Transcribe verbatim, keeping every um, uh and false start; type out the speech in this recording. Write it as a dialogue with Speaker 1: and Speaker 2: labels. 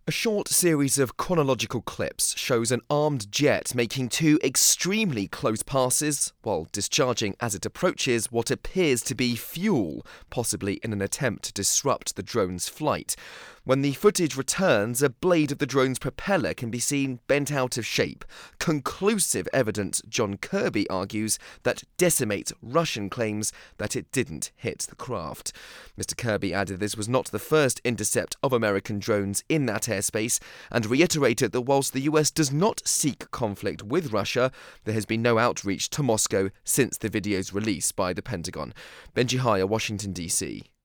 Speaker 1: A short series of chronological clips shows an armed jet making two extremely close passes while discharging as it approaches what appears to be fuel, possibly in an attempt to disrupt the drone's flight. When the footage returns, a blade of the drone's propeller can be seen bent out of shape. Conclusive evidence, John Kirby argues, that decimates Russian claims that it didn't hit the craft. Mister Kirby added this was not the first intercept of American drones in that airspace and reiterated that whilst the U S does not seek conflict with Russia, there has been no outreach to Moscow since the video's release by the Pentagon. Benji Haya, Washington, D C